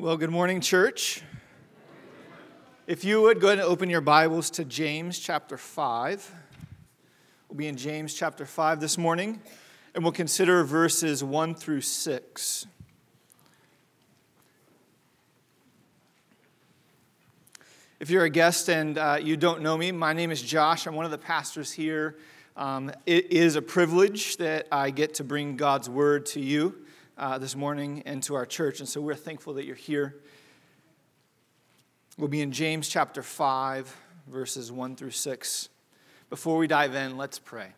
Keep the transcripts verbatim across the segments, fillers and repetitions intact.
Well, good morning, church. If you would, go ahead and open your Bibles to James chapter five. We'll be in James chapter five this morning, and we'll consider verses one through six. If you're a guest and uh, you don't know me, my name is Josh. I'm one of the pastors here. Um, it is a privilege that I get to bring God's word to you uh, this morning and to our church, and so we're thankful that you're here. We'll be in James chapter five, verses one through six. Before we dive in, let's pray.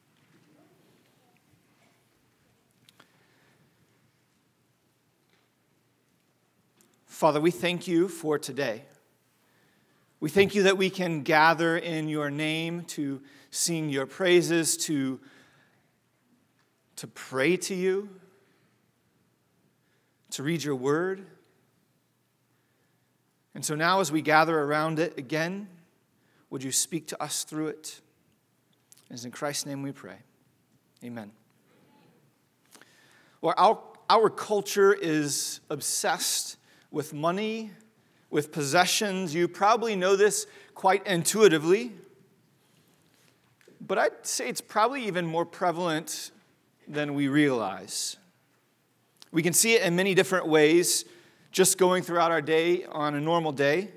Father, we thank you for today. We thank you that we can gather in your name to sing your praises, to, to pray to you, to read your word. And so now as we gather around it again, would you speak to us through it? It's in Christ's name we pray. Amen. Well, our, our culture is obsessed with money, with possessions. You probably know this quite intuitively, but I'd say it's probably even more prevalent than we realize. We can see it in many different ways, just going throughout our day on a normal day.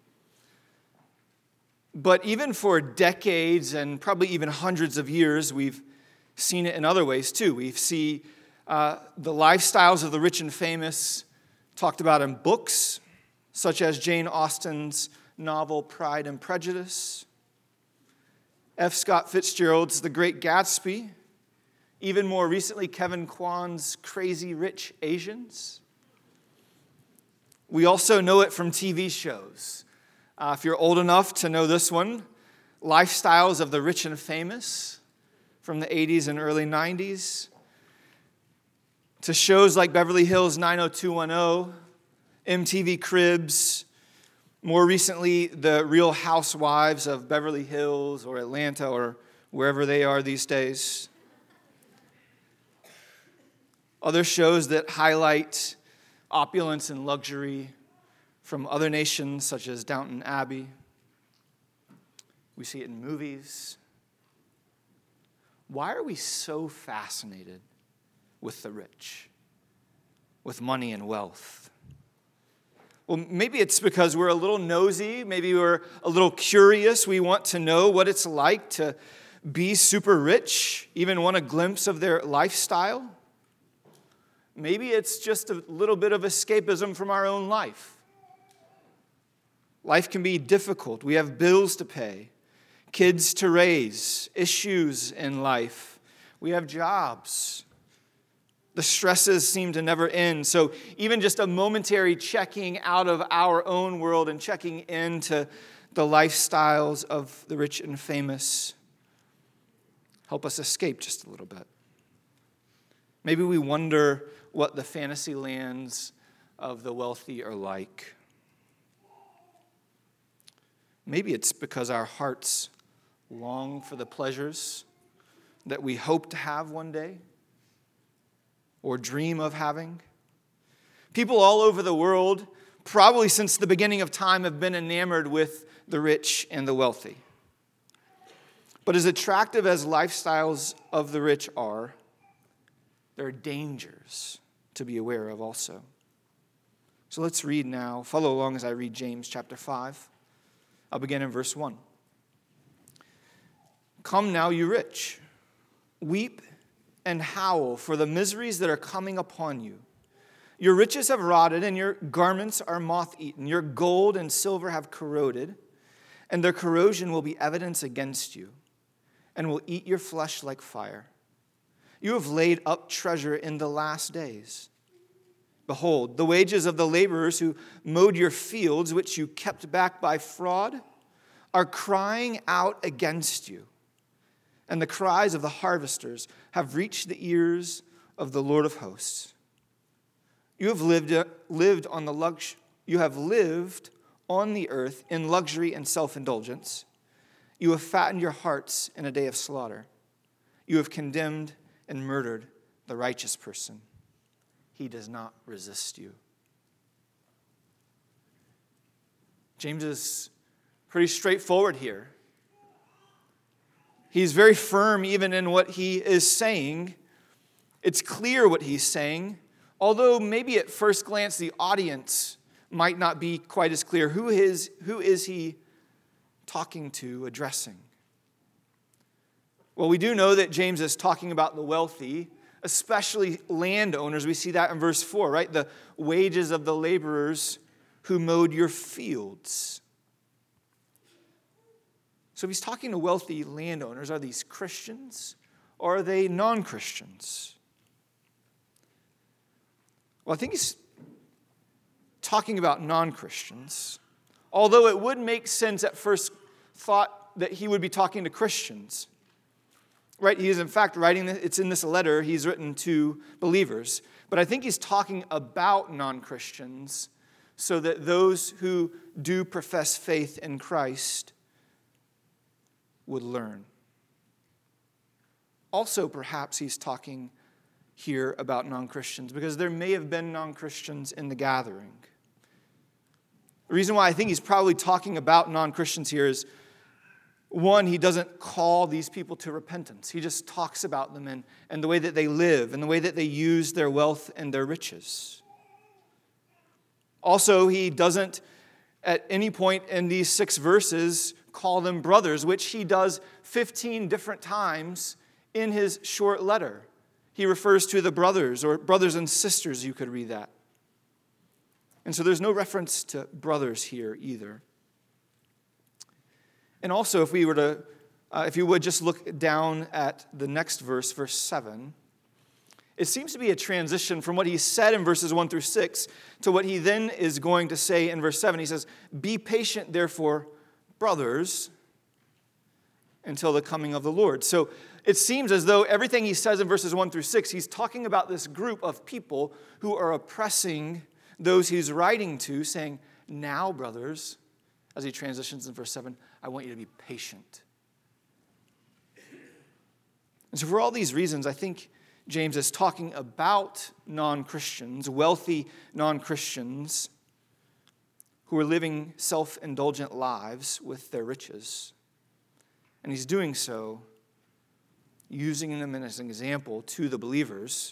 But even for decades and probably even hundreds of years, we've seen it in other ways too. We see uh, the lifestyles of the rich and famous talked about in books, such as Jane Austen's novel Pride and Prejudice, F. Scott Fitzgerald's The Great Gatsby, even more recently Kevin Kwan's Crazy Rich Asians. We also know it from T V shows. Uh, if you're old enough to know this one, Lifestyles of the Rich and Famous from the eighties and early nineties, to shows like Beverly Hills nine oh two one oh, M T V Cribs, more recently, The Real Housewives of Beverly Hills or Atlanta or wherever they are these days. Other shows that highlight opulence and luxury from other nations, such as Downton Abbey. We see it in movies. Why are we so fascinated with the rich, with money and wealth? Well, maybe it's because we're a little nosy. Maybe we're a little curious. We want to know what it's like to be super rich, even want a glimpse of their lifestyle. Maybe it's just a little bit of escapism from our own life. Life can be difficult. We have bills to pay, kids to raise, issues in life. We have jobs. The stresses seem to never end. So even just a momentary checking out of our own world and checking into the lifestyles of the rich and famous help us escape just a little bit. Maybe we wonder what the fantasy lands of the wealthy are like. Maybe it's because our hearts long for the pleasures that we hope to have one day or dream of having. People all over the world, probably since the beginning of time, have been enamored with the rich and the wealthy. But as attractive as lifestyles of the rich are, there are dangers to be aware of also. So let's read now. Follow along as I read James chapter five. I'll begin in verse one. Come now, you rich, weep and howl for the miseries that are coming upon you. Your riches have rotted, and your garments are moth-eaten. Your gold and silver have corroded, and their corrosion will be evidence against you, and will eat your flesh like fire. You have laid up treasure in the last days. Behold, the wages of the laborers who mowed your fields, which you kept back by fraud, are crying out against you. And the cries of the harvesters have reached the ears of the Lord of hosts. You have lived, lived on the lux- you have lived on the earth in luxury and self-indulgence. You have fattened your hearts in a day of slaughter. You have condemned and murdered the righteous person. He does not resist you. James is pretty straightforward here. He's very firm even in what he is saying. It's clear what he's saying, although maybe at first glance the audience might not be quite as clear. Who is, who is he talking to, addressing? Well, we do know that James is talking about the wealthy, especially landowners. We see that in verse four, right? The wages of the laborers who mowed your fields. So if he's talking to wealthy landowners, are these Christians or are they non-Christians? Well, I think he's talking about non-Christians, although it would make sense at first thought that he would be talking to Christians. Right? He is, in fact, writing, it's in this letter he's written to believers. But I think he's talking about non-Christians so that those who do profess faith in Christ would learn. Also, perhaps he's talking here about non-Christians because there may have been non-Christians in the gathering. The reason why I think he's probably talking about non-Christians here is, one, he doesn't call these people to repentance. He just talks about them and, and the way that they live and the way that they use their wealth and their riches. Also, he doesn't at any point in these six verses call them brothers, which he does fifteen different times in his short letter. He refers to the brothers or brothers and sisters, you could read that. And so there's no reference to brothers here either. And also, if we were to, uh, if you would just look down at the next verse, verse seven, it seems to be a transition from what he said in verses one through six to what he then is going to say in verse seven. He says, "Be patient, therefore, brothers, until the coming of the Lord." So it seems as though everything he says in verses one through six, he's talking about this group of people who are oppressing those he's writing to, saying, "Now, brothers," as he transitions in verse seven, "I want you to be patient." And so for all these reasons, I think James is talking about non-Christians, wealthy non-Christians, who are living self-indulgent lives with their riches. And he's doing so using them as an example to the believers,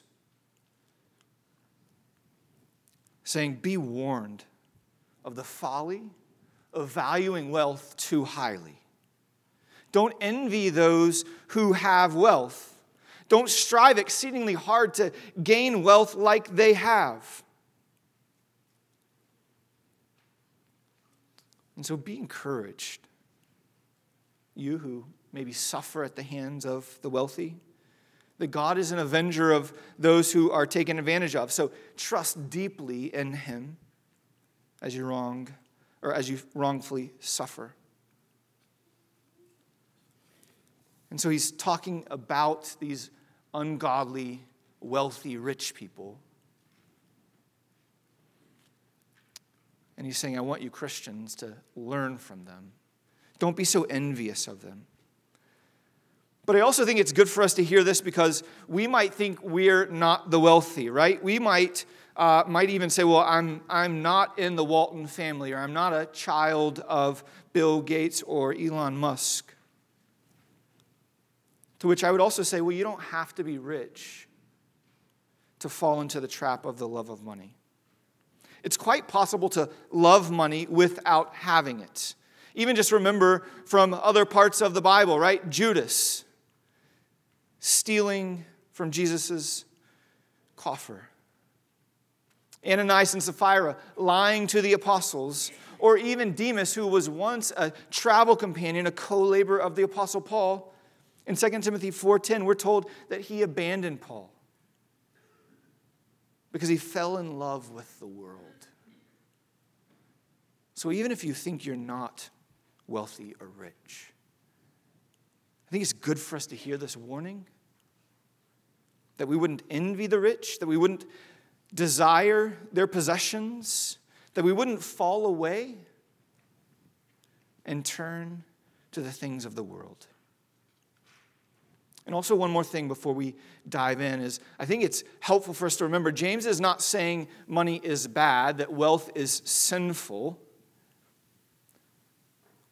saying, "Be warned of the folly of valuing wealth too highly. Don't envy those who have wealth. Don't strive exceedingly hard to gain wealth like they have." And so be encouraged, you who maybe suffer at the hands of the wealthy, that God is an avenger of those who are taken advantage of. So trust deeply in him as you wrong or as you wrongfully suffer. And so he's talking about these ungodly, wealthy, rich people. And he's saying, I want you Christians to learn from them. Don't be so envious of them. But I also think it's good for us to hear this because we might think we're not the wealthy, right? We might uh, might even say, well, I'm I'm not in the Walton family, or I'm not a child of Bill Gates or Elon Musk. To which I would also say, well, you don't have to be rich to fall into the trap of the love of money. It's quite possible to love money without having it. Even just remember from other parts of the Bible, right? Judas stealing from Jesus' coffer. Ananias and Sapphira lying to the apostles. Or even Demas, who was once a travel companion, a co-laborer of the apostle Paul. In Second Timothy four ten, we're told that he abandoned Paul because he fell in love with the world. So even if you think you're not wealthy or rich, I think it's good for us to hear this warning, that we wouldn't envy the rich, that we wouldn't desire their possessions, that we wouldn't fall away and turn to the things of the world. And also one more thing before we dive in is I think it's helpful for us to remember James is not saying money is bad, that wealth is sinful.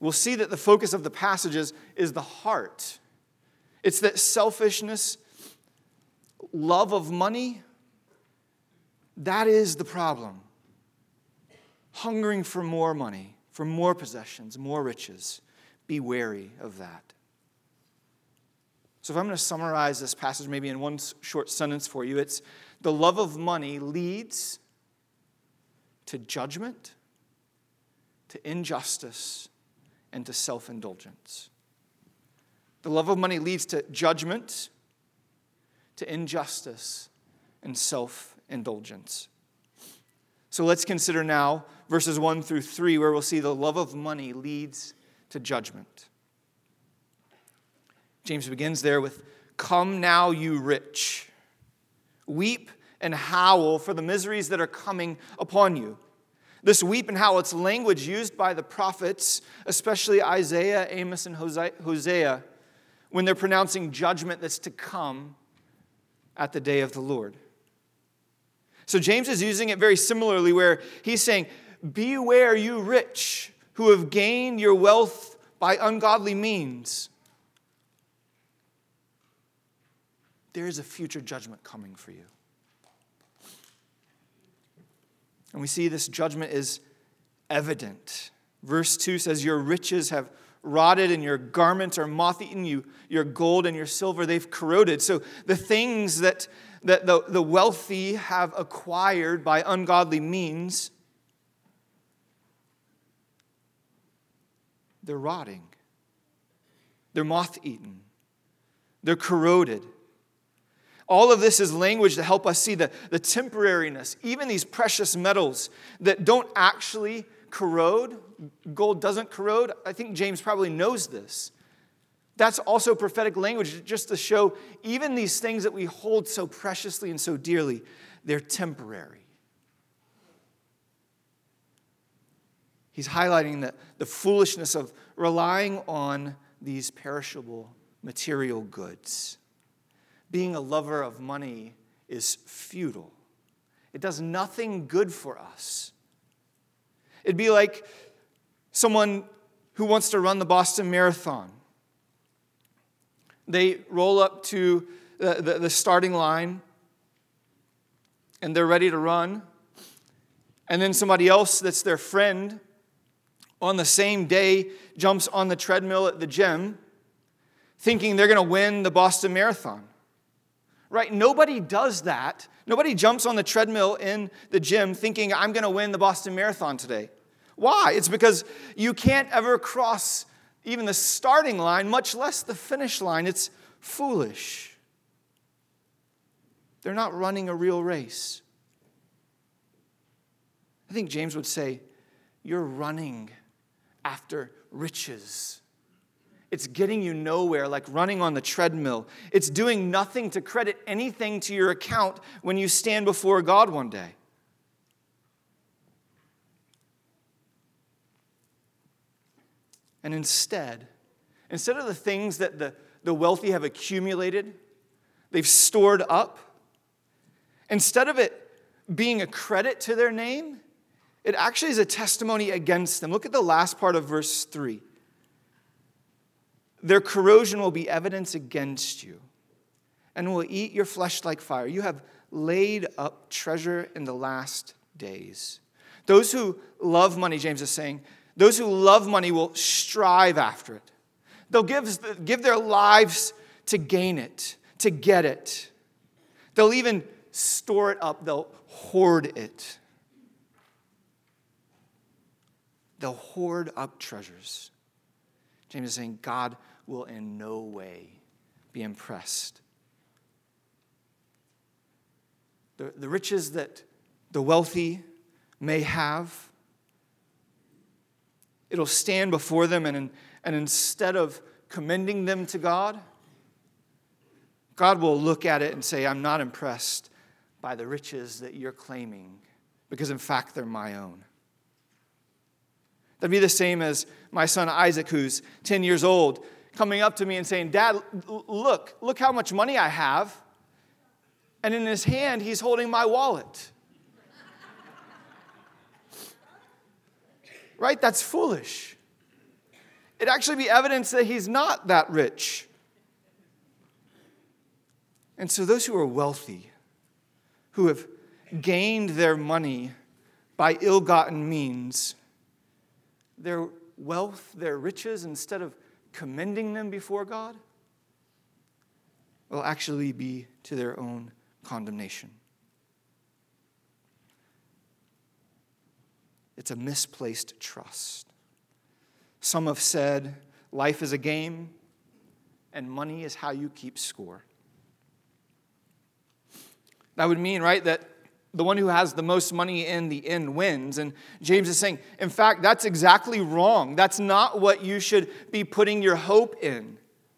we'll see that the focus of the passages is the heart. It's that selfishness, love of money, that is the problem. Hungering for more money, for more possessions, more riches. Be wary of that. So if I'm going to summarize this passage maybe in one short sentence for you, it's the love of money leads to judgment, to injustice, and to self-indulgence. The love of money leads to judgment, to injustice, and self-indulgence. So let's consider now verses one through three, where we'll see the love of money leads to judgment. James begins there with, "Come now, you rich, weep and howl for the miseries that are coming upon you." This weep and howl, it's language used by the prophets, especially Isaiah, Amos, and Hosea, when they're pronouncing judgment that's to come at the day of the Lord. So James is using it very similarly, where he's saying, beware, you rich, who have gained your wealth by ungodly means. There is a future judgment coming for you. And we see this judgment is evident. Verse two says, your riches have rotted and your garments are moth-eaten. You, your gold and your silver, they've corroded. So the things that, that the, the wealthy have acquired by ungodly means, they're rotting. They're moth-eaten. They're corroded. All of this is language to help us see the, the temporariness, even these precious metals that don't actually corrode. Gold doesn't corrode. I think James probably knows this. That's also prophetic language, just to show even these things that we hold so preciously and so dearly, they're temporary. He's highlighting the, the foolishness of relying on these perishable material goods. Being a lover of money is futile. It does nothing good for us. It'd be like someone who wants to run the Boston Marathon. They roll up to the, the, the starting line, and they're ready to run. And then somebody else that's their friend on the same day jumps on the treadmill at the gym, thinking they're going to win the Boston Marathon. Right? Nobody does that. Nobody jumps on the treadmill in the gym thinking, I'm going to win the Boston Marathon today. Why? It's because you can't ever cross even the starting line, much less the finish line. It's foolish. They're not running a real race. I think James would say, you're running after riches. It's getting you nowhere, like running on the treadmill. It's doing nothing to credit anything to your account when you stand before God one day. And instead, instead of the things that the, the wealthy have accumulated, they've stored up, instead of it being a credit to their name, it actually is a testimony against them. Look at the last part of verse three. Their corrosion will be evidence against you and will eat your flesh like fire. You have laid up treasure in the last days. Those who love money, James is saying, those who love money will strive after it. They'll give, give their lives to gain it, to get it. They'll even store it up. They'll hoard it. They'll hoard up treasures. James is saying God will in no way be impressed. The, the riches that the wealthy may have, it'll stand before them, and, and instead of commending them to God, God will look at it and say, I'm not impressed by the riches that you're claiming, because in fact they're my own. That'd be the same as my son Isaac, who's ten years old, coming up to me and saying, Dad, look, look how much money I have. And in his hand, he's holding my wallet. Right? That's foolish. it'd actually be evidence that he's not that rich. And so those who are wealthy, who have gained their money by ill-gotten means, their wealth, their riches, instead of commending them before God, will actually be to their own condemnation. It's a misplaced trust. Some have said life is a game and money is how you keep score. That would mean, right, that the one who has the most money in the end wins. And James is saying, in fact, that's exactly wrong. That's not what you should be putting your hope in.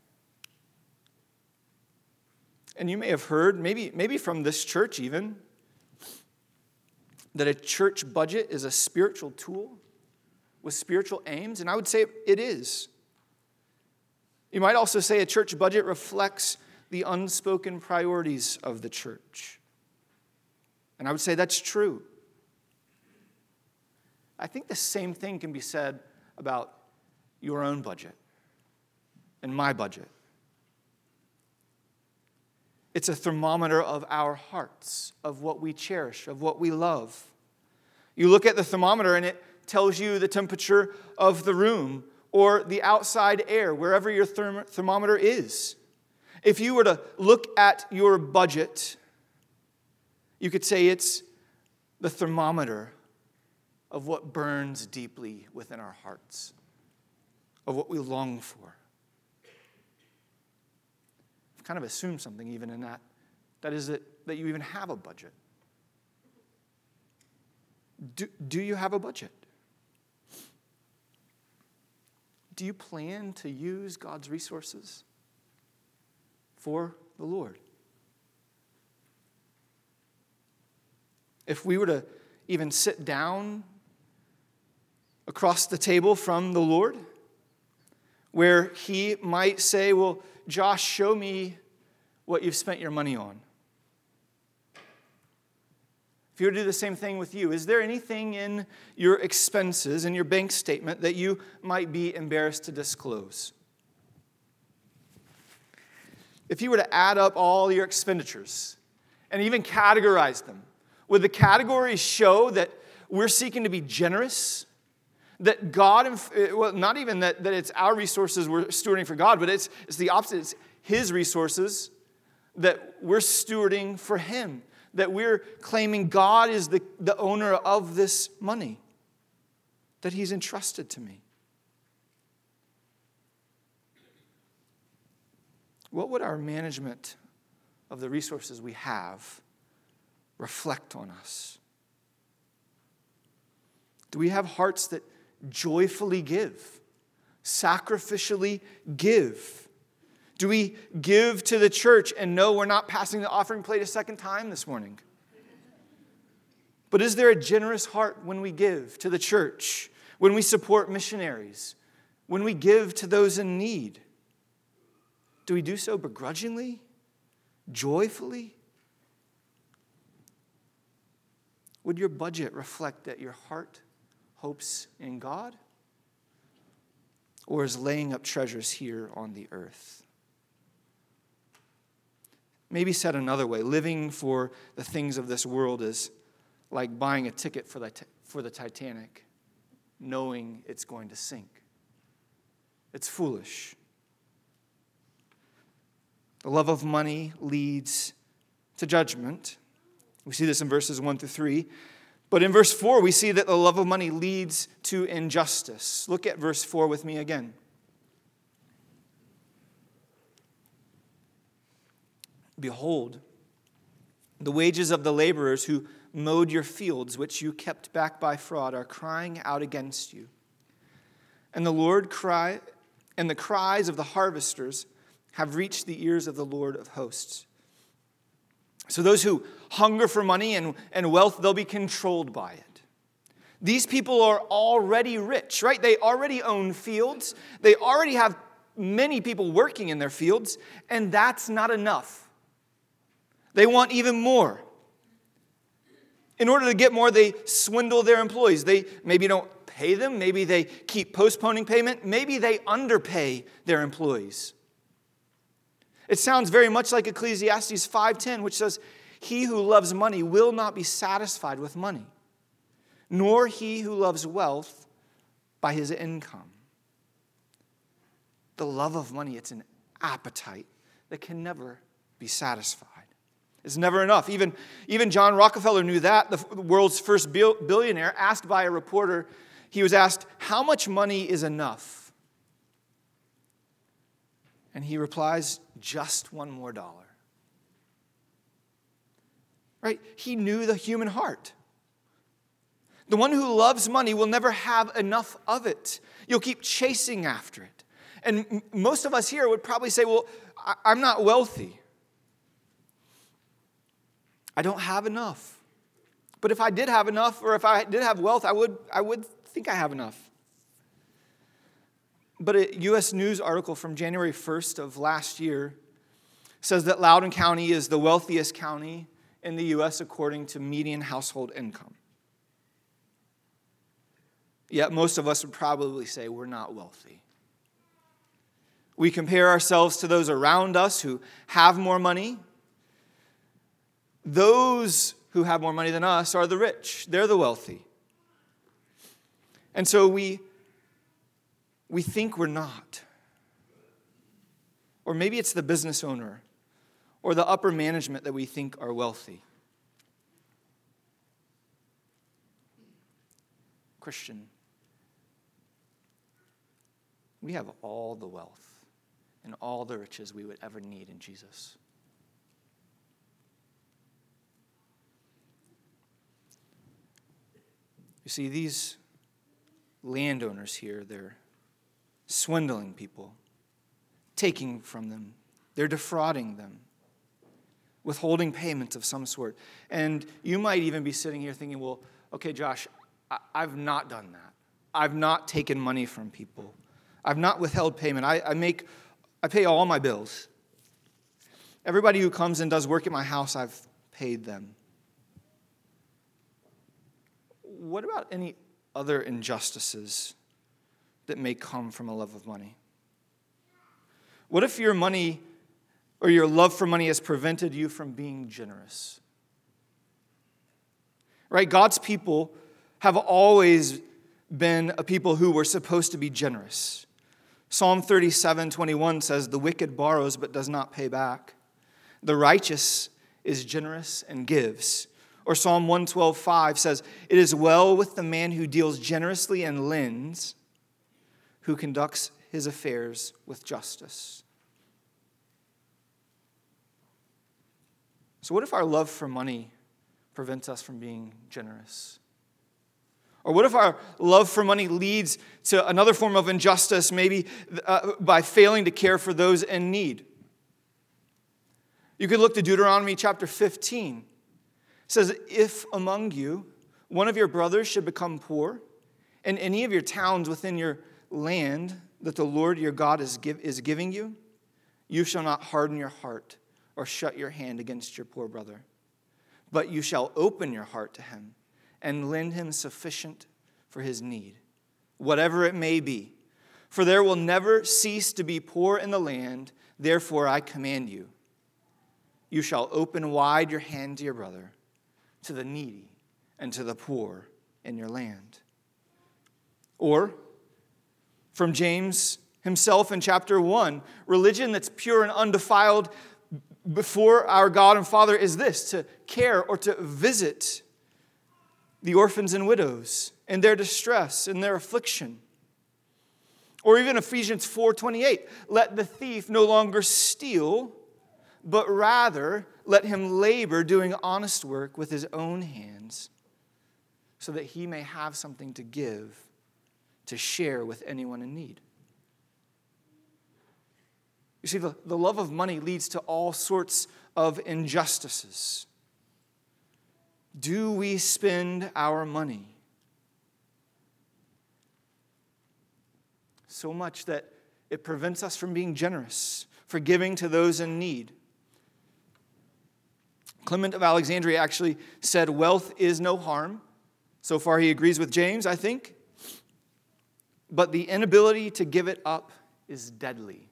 And you may have heard, maybe, maybe from this church even, that a church budget is a spiritual tool with spiritual aims. And I would say it is. You might also say a church budget reflects the unspoken priorities of the church. And I would say that's true. I think the same thing can be said about your own budget and my budget. It's a thermometer of our hearts, of what we cherish, of what we love. You look at the thermometer and it tells you the temperature of the room or the outside air, wherever your therm- thermometer is. If you were to look at your budget, you could say it's the thermometer of what burns deeply within our hearts, of what we long for. I've kind of assumed something even in that. That is that, that you even have a budget. Do, do you have a budget? Do you plan to use God's resources for the Lord? If we were to even sit down across the table from the Lord, where he might say, well, Josh, show me what you've spent your money on. If you were to do the same thing with you, is there anything in your expenses, in your bank statement, that you might be embarrassed to disclose? If you were to add up all your expenditures and even categorize them, would the categories show that we're seeking to be generous? That God, well, not even that, that it's our resources we're stewarding for God, but it's, it's the opposite. It's his resources that we're stewarding for him. That we're claiming God is the, the owner of this money that he's entrusted to me. What would our management of the resources we have reflect on us? Do we have hearts that joyfully give, sacrificially give? Do we give to the church and know we're not passing the offering plate a second time this morning? But is there a generous heart when we give to the church, when we support missionaries, when we give to those in need? Do we do so begrudgingly, joyfully? Would your budget reflect that your heart hopes in God, or is laying up treasures here on the earth? Maybe said another way, living for the things of this world is like buying a ticket for the, for the Titanic, knowing it's going to sink. It's foolish. The love of money leads to judgment. We see this in verses one through three. But in verse four, we see that the love of money leads to injustice. Look at verse four with me again. Behold, the wages of the laborers who mowed your fields, which you kept back by fraud, are crying out against you. And the Lord cry, and the cries of the harvesters have reached the ears of the Lord of hosts. So those who hunger for money and, and wealth, they'll be controlled by it. These people are already rich, right? They already own fields. They already have many people working in their fields, and that's not enough. They want even more. In order to get more, they swindle their employees. They maybe don't pay them. Maybe they keep postponing payment. Maybe they underpay their employees. It sounds very much like Ecclesiastes five ten, which says, "He who loves money will not be satisfied with money, nor he who loves wealth by his income." The love of money, it's an appetite that can never be satisfied. It's never enough. Even, even John Rockefeller knew that, the world's first billionaire, asked by a reporter, he was asked, "How much money is enough?" And he replies, "Just one more dollar." Right? He knew the human heart. The one who loves money will never have enough of it. You'll keep chasing after it. And m- most of us here would probably say, "Well, I- I'm not wealthy. I don't have enough. But if I did have enough, or if I did have wealth, I would, I would think I have enough." But a U S News article from January first of last year says that Loudoun County is the wealthiest county in the U S according to median household income. Yet most of us would probably say we're not wealthy. We compare ourselves to those around us who have more money. Those who have more money than us are the rich. They're the wealthy. And so we, we think we're not. Or maybe it's the business owner or the upper management that we think are wealthy. Christian, we have all the wealth and all the riches we would ever need in Jesus. You see, these landowners here, they're swindling people, taking from them. They're defrauding them, withholding payments of some sort. And you might even be sitting here thinking, "Well, okay, Josh, I- I've not done that. I've not taken money from people. I've not withheld payment. I, I make, I pay all my bills. Everybody who comes and does work at my house, I've paid them." What about any other injustices that may come from a love of money? What if your money or your love for money has prevented you from being generous? Right? God's people have always been a people who were supposed to be generous. Psalm thirty-seven twenty-one says, "The wicked borrows but does not pay back. The righteous is generous and gives." Or Psalm one twelve five says, "It is well with the man who deals generously and lends, who conducts his affairs with justice." So what if our love for money prevents us from being generous? Or what if our love for money leads to another form of injustice, maybe uh, by failing to care for those in need? You could look to Deuteronomy chapter fifteen. It says, "If among you one of your brothers should become poor, in any of your towns within your land that the Lord your God is, give, is giving you, you shall not harden your heart or shut your hand against your poor brother, but you shall open your heart to him and lend him sufficient for his need, whatever it may be. For there will never cease to be poor in the land, therefore I command you, you shall open wide your hand to your brother, to the needy and to the poor in your land." Or, from James himself in chapter one, religion that's pure and undefiled before our God and Father is this: to care or to visit the orphans and widows in their distress, in their affliction. Or even Ephesians four twenty-eight, "Let the thief no longer steal, but rather let him labor doing honest work with his own hands, so that he may have something to give, to share with anyone in need." You see, the, the love of money leads to all sorts of injustices. Do we spend our money so much that it prevents us from being generous, for giving to those in need? Clement of Alexandria actually said wealth is no harm. So far he agrees with James, I think. But the inability to give it up is deadly.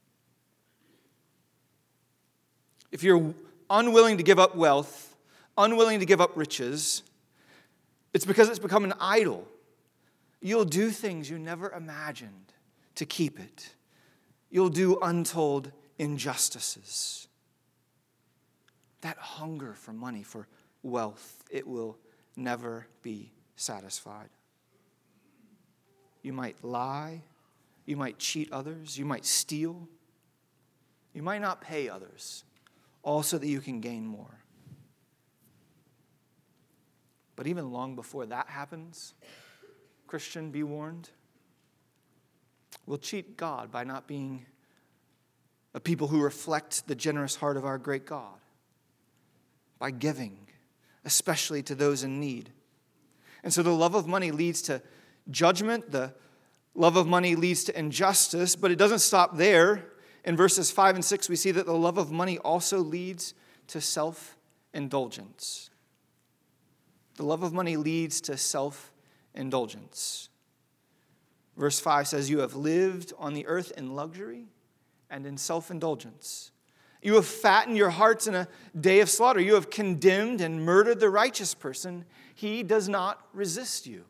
If you're unwilling to give up wealth, unwilling to give up riches, it's because it's become an idol. You'll do things you never imagined to keep it. You'll do untold injustices. That hunger for money, for wealth, it will never be satisfied. You might lie. You might cheat others. You might steal. You might not pay others, all so that you can gain more. But even long before that happens, Christian, be warned, we'll cheat God by not being a people who reflect the generous heart of our great God, by giving, especially to those in need. And so the love of money leads to judgment. The love of money leads to injustice, but it doesn't stop there. In verses five and six, we see that the love of money also leads to self-indulgence. The love of money leads to self-indulgence. Verse five says, "You have lived on the earth in luxury and in self-indulgence. You have fattened your hearts in a day of slaughter. You have condemned and murdered the righteous person. He does not resist you."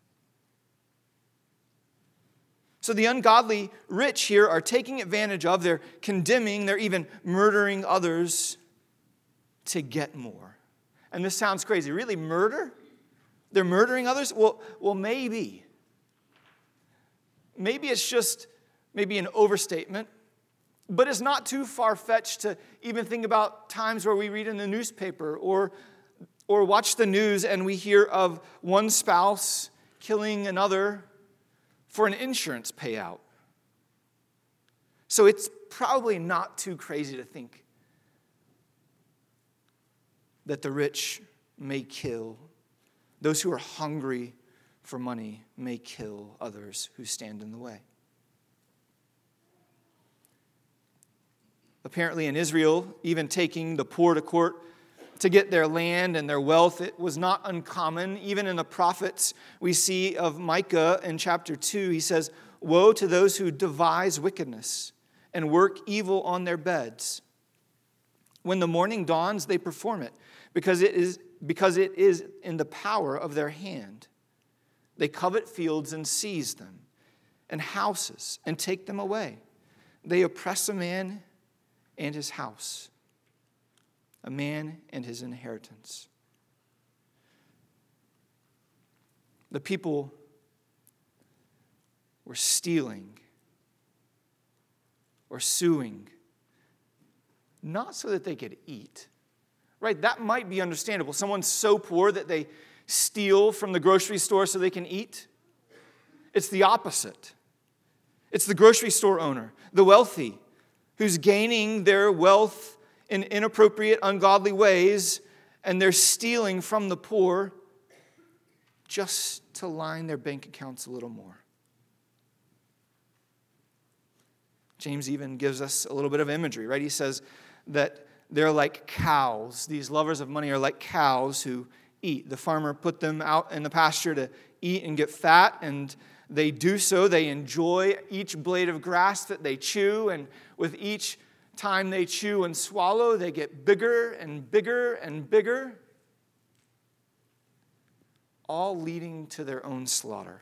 So the ungodly rich here are taking advantage of, they're condemning, they're even murdering others to get more. And this sounds crazy. Really, murder? They're murdering others? Well, well, maybe. Maybe it's just maybe an overstatement, but it's not too far-fetched to even think about times where we read in the newspaper or, or watch the news and we hear of one spouse killing another for an insurance payout. So it's probably not too crazy to think that the rich may kill, those who are hungry for money may kill others who stand in the way. Apparently in Israel, even taking the poor to court to get their land and their wealth, it was not uncommon. Even in the prophets, we see of Micah in chapter two, he says, "Woe to those who devise wickedness and work evil on their beds. When the morning dawns, they perform it, because it is, because it is in the power of their hand. They covet fields and seize them, and houses and take them away. They oppress a man and his house, a man and his inheritance." The people were stealing or suing, not so that they could eat. Right? That might be understandable. Someone's so poor that they steal from the grocery store so they can eat. It's the opposite. It's the grocery store owner, the wealthy, who's gaining their wealth in inappropriate, ungodly ways, and they're stealing from the poor just to line their bank accounts a little more. James even gives us a little bit of imagery, right? He says that they're like cows. These lovers of money are like cows who eat. The farmer put them out in the pasture to eat and get fat, and they do so. They enjoy each blade of grass that they chew, and with each time they chew and swallow, they get bigger and bigger and bigger, all leading to their own slaughter.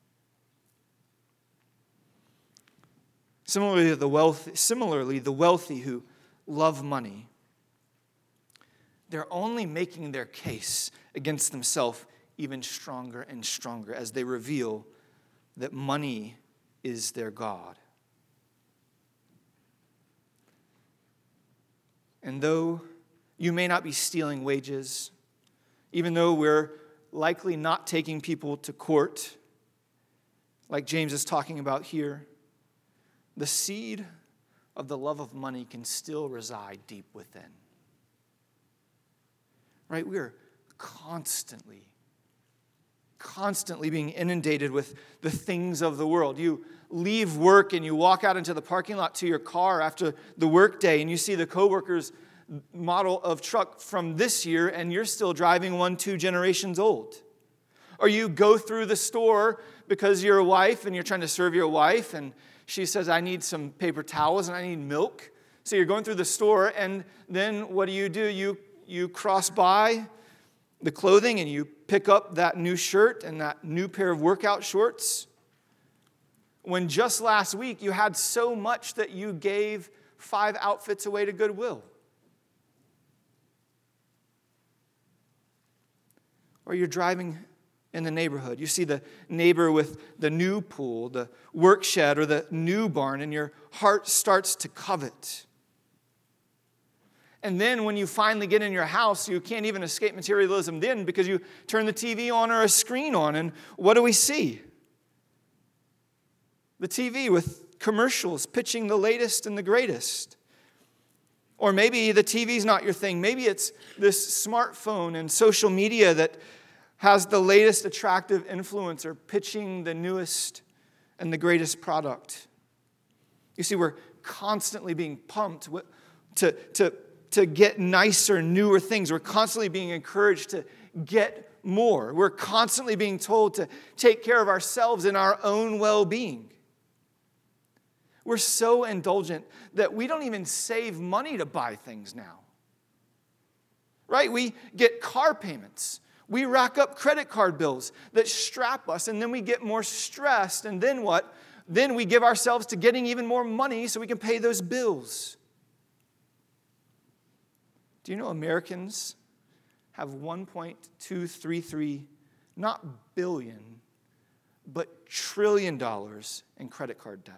Similarly, the wealthy, similarly, the wealthy who love money, they're only making their case against themselves even stronger and stronger as they reveal that money is their God. And though you may not be stealing wages, even though we're likely not taking people to court, like James is talking about here, the seed of the love of money can still reside deep within. Right? We are constantly, constantly being inundated with the things of the world. You leave work and you walk out into the parking lot to your car after the workday and you see the coworkers model of truck from this year and you're still driving one two generations old. Or you go through the store because you're a wife and you're trying to serve your wife and she says, I need some paper towels and I need milk. So you're going through the store and then what do you do? You, you cross by the clothing and you pick up that new shirt and that new pair of workout shorts. When just last week you had so much that you gave five outfits away to Goodwill. Or you're driving in the neighborhood. You see the neighbor with the new pool, the work shed, or the new barn, and your heart starts to covet. And then when you finally get in your house, you can't even escape materialism then because you turn the T V on or a screen on, and what do we see? The T V with commercials pitching the latest and the greatest. Or maybe the T V's not your thing. Maybe it's this smartphone and social media that has the latest attractive influencer pitching the newest and the greatest product. You see, we're constantly being pumped to, to, to get nicer, newer things. We're constantly being encouraged to get more. We're constantly being told to take care of ourselves and our own well-being. We're so indulgent that we don't even save money to buy things now. Right? We get car payments. We rack up credit card bills that strap us, and then we get more stressed. And then what? Then we give ourselves to getting even more money so we can pay those bills. Do you know Americans have one point two three three, not billion, but trillion dollars in credit card debt?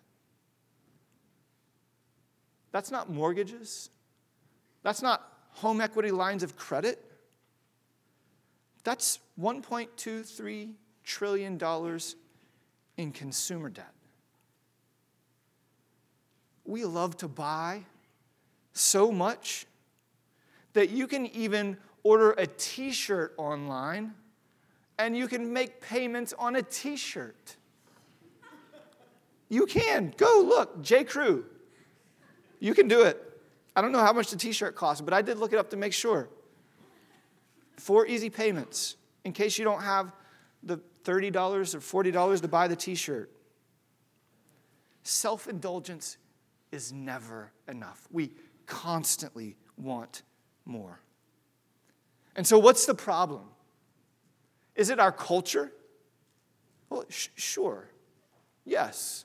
That's not mortgages. That's not home equity lines of credit. That's one point two three trillion dollars in consumer debt. We love to buy so much that you can even order a t-shirt online and you can make payments on a t-shirt. You can. Go look, J. Crew. You can do it. I don't know how much the t-shirt costs, but I did look it up to make sure. Four easy payments in case you don't have the thirty dollars or forty dollars to buy the t-shirt. Self-indulgence is never enough. We constantly want more. And so what's the problem? Is it our culture? Well, sh- sure. Yes.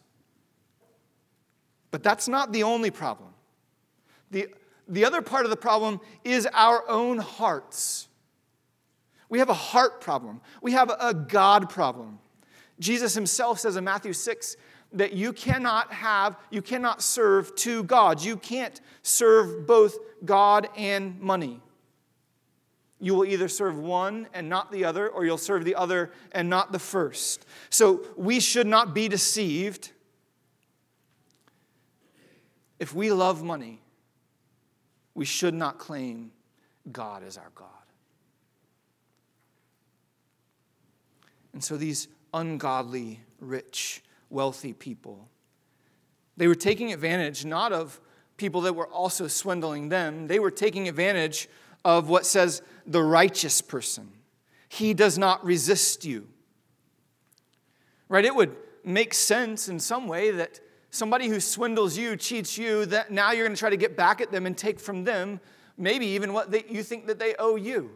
But that's not the only problem. The, the other part of the problem is our own hearts. We have a heart problem. We have a God problem. Jesus himself says in Matthew six that you cannot have, you cannot serve two gods. You can't serve both God and money. You will either serve one and not the other, or you'll serve the other and not the first. So we should not be deceived. If we love money, we should not claim God as our God. And so these ungodly, rich, wealthy people, they were taking advantage not of people that were also swindling them. They were taking advantage of what says the righteous person. He does not resist you. Right? It would make sense in some way that somebody who swindles you, cheats you, that now you're going to try to get back at them and take from them maybe even what they, you think that they owe you.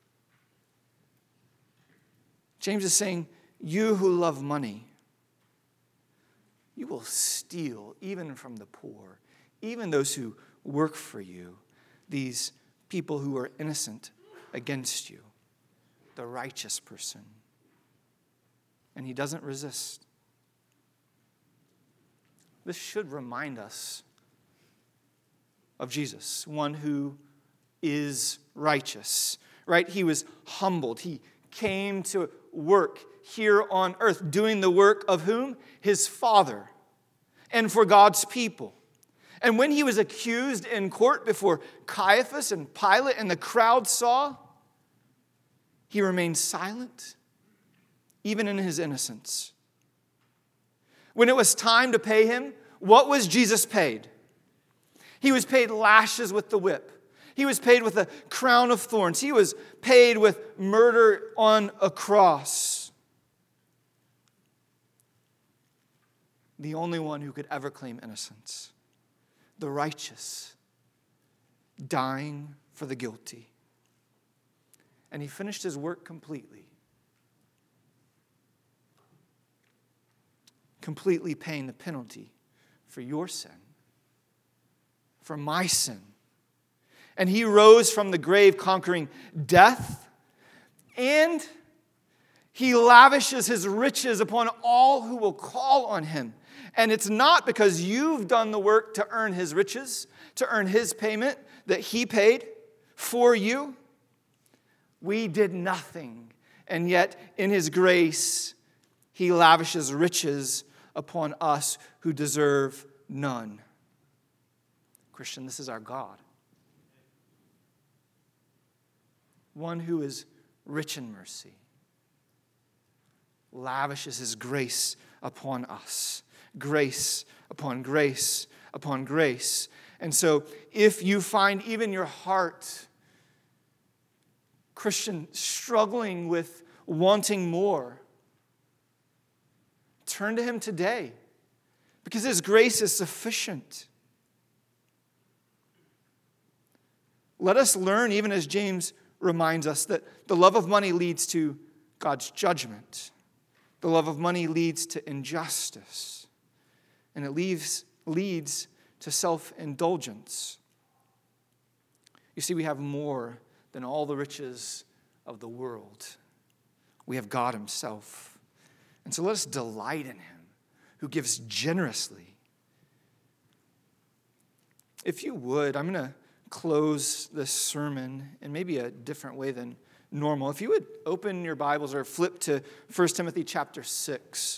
James is saying, you who love money, you will steal even from the poor, even those who work for you, these people who are innocent against you, the righteous person. And he doesn't resist. This should remind us of Jesus, one who is righteous, right? He was humbled. He came to work here on earth, doing the work of whom? His Father, and for God's people. And when he was accused in court before Caiaphas and Pilate and the crowd saw, he remained silent, even in his innocence. When it was time to pay him, what was Jesus paid? He was paid lashes with the whip. He was paid with a crown of thorns. He was paid with murder on a cross. The only one who could ever claim innocence. The righteous, dying for the guilty. And he finished his work completely. Completely paying the penalty for your sin. For my sin. And he rose from the grave conquering death, and he lavishes his riches upon all who will call on him. And it's not because you've done the work to earn his riches, to earn his payment that he paid for you. We did nothing, and yet in his grace, he lavishes riches upon us who deserve none. Christian, this is our God. One who is rich in mercy, lavishes his grace upon us. Grace upon grace upon grace. And so if you find even your heart, Christian, struggling with wanting more, turn to him today because his grace is sufficient. Let us learn, even as James reminds us, that the love of money leads to God's judgment. The love of money leads to injustice. And it leaves, leads to self-indulgence. You see, we have more than all the riches of the world. We have God himself. And so let us delight in him, who gives generously. If you would, I'm going to close this sermon in maybe a different way than normal. If you would open your Bibles or flip to First Timothy chapter six.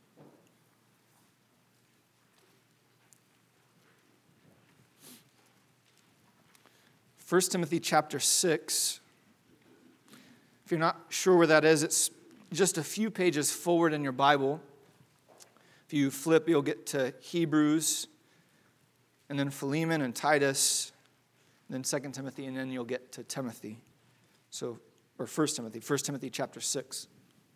First Timothy chapter six. If you're not sure where that is, it's just a few pages forward in your Bible. If you flip, you'll get to Hebrews, and then Philemon and Titus, and then Second Timothy, and then you'll get to Timothy. So, or First Timothy, First Timothy chapter six.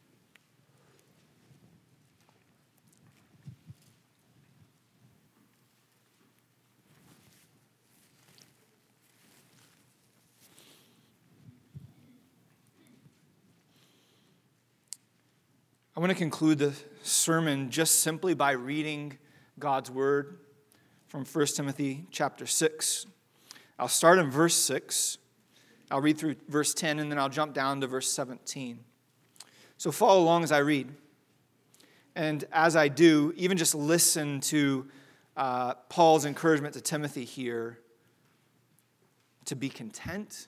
I want to conclude the sermon just simply by reading God's word from First Timothy chapter six. I'll start in verse six. I'll read through verse ten, and then I'll jump down to verse seventeen. So follow along as I read. And as I do, even just listen to uh, Paul's encouragement to Timothy here to be content,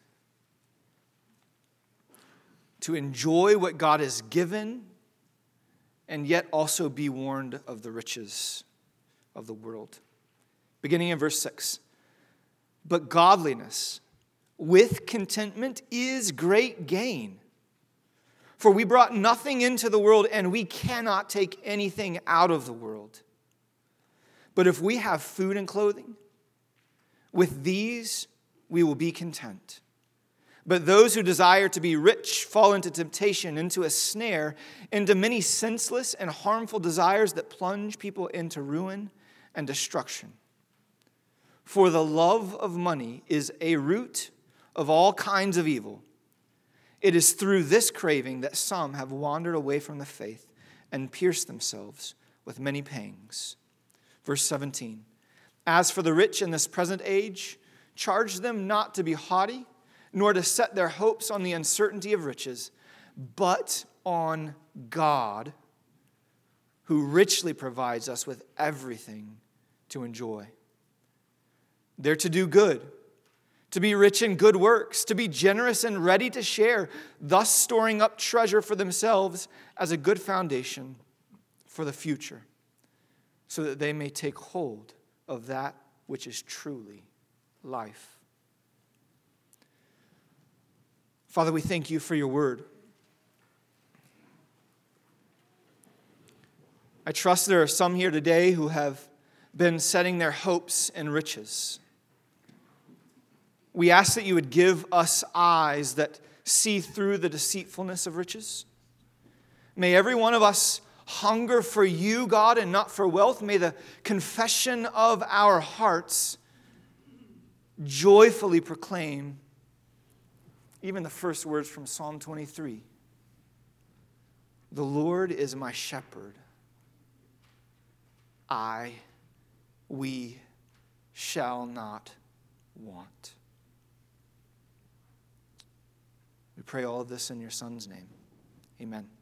to enjoy what God has given, and yet also be warned of the riches of the world. Beginning in verse six. But godliness with contentment is great gain. For we brought nothing into the world, and we cannot take anything out of the world. But if we have food and clothing, with these we will be content. But those who desire to be rich fall into temptation, into a snare, into many senseless and harmful desires that plunge people into ruin and destruction. For the love of money is a root of all kinds of evil. It is through this craving that some have wandered away from the faith and pierced themselves with many pangs. Verse seventeen. As for the rich in this present age, charge them not to be haughty, nor to set their hopes on the uncertainty of riches, but on God, who richly provides us with everything to enjoy. They're to do good, to be rich in good works, to be generous and ready to share, thus storing up treasure for themselves as a good foundation for the future, so that they may take hold of that which is truly life. Father, we thank you for your word. I trust there are some here today who have been setting their hopes in riches. We ask that you would give us eyes that see through the deceitfulness of riches. May every one of us hunger for you, God, and not for wealth. May the confession of our hearts joyfully proclaim even the first words from Psalm twenty-three. The Lord is my shepherd. I, we shall not want. We pray all of this in your Son's name. Amen.